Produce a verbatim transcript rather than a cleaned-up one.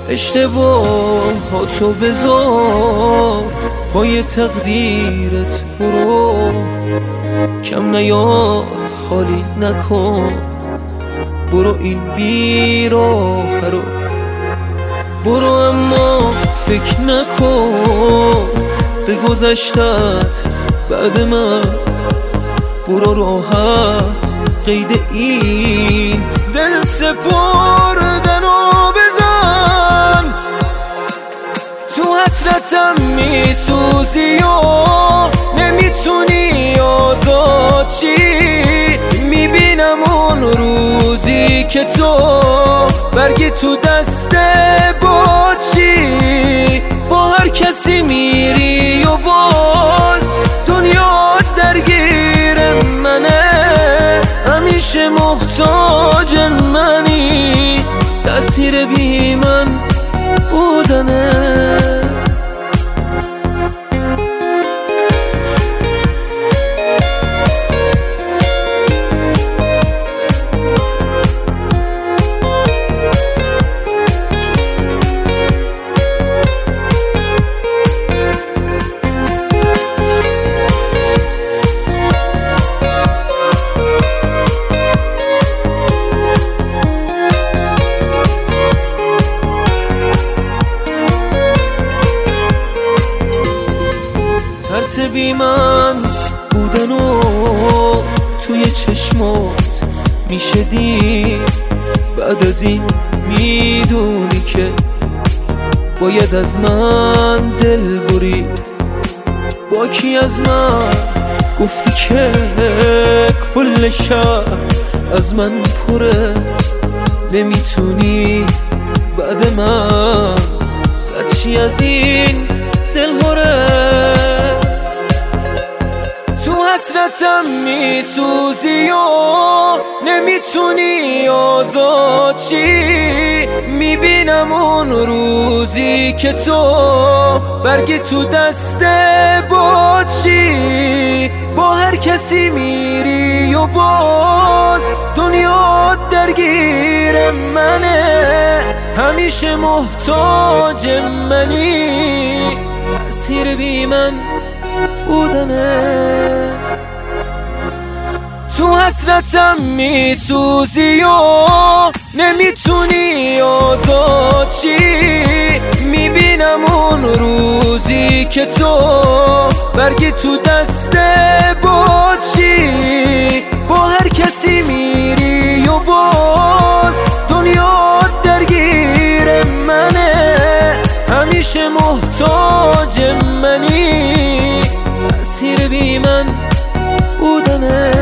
اشتباه تو بذار پای تقدیرت، برو کم نیار خالی نکن، برو این بیراه رو برو، اما فکر نکن به گذشتت بعد من، برو راحت قید این دل سپردن و بزن. تو حسرتم میسوزی و نمیتونی آزاد شی، میبینم اون روزی که تو برگی تو دست بادشی، با هر کسی میری و باز دنیا درگیر منه، همیشه محتاج منی، تأثیر بی من بودنه. ترس بی من بودن و توی چشمات میشه دید، بعد از این میدونی که باید از من دل برید. با کی از من گفتی که کل شهر از من پره، نمیتونی بعد من قدشی از این دل هره. تو حسرتم میسوزی و نمیتونی آزاد شی، میبینم اون روزی که تو برگی تو دست بادشی، با هر کسی میری و باز دنیا درگیر منه، همیشه محتاج منی، تأثیر بی من بودنه. تو حسرتم میسوزی و نمیتونی آزاد شی، میبینم اون روزی که تو برگی تو دست بادشی، با هر کسی میری و باز دنیا درگیر منه، همیشه محتاج منی، تأثیر بی من بودنه.